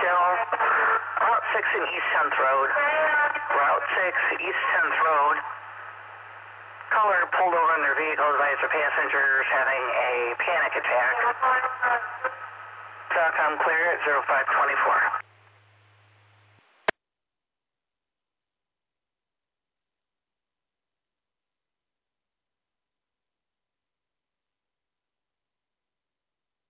still. Route 6 and East 10th Road. Route 6, East 10th Road. Caller pulled over in their vehicle, advised the passengers having a panic attack. Stockholm clear at 0524.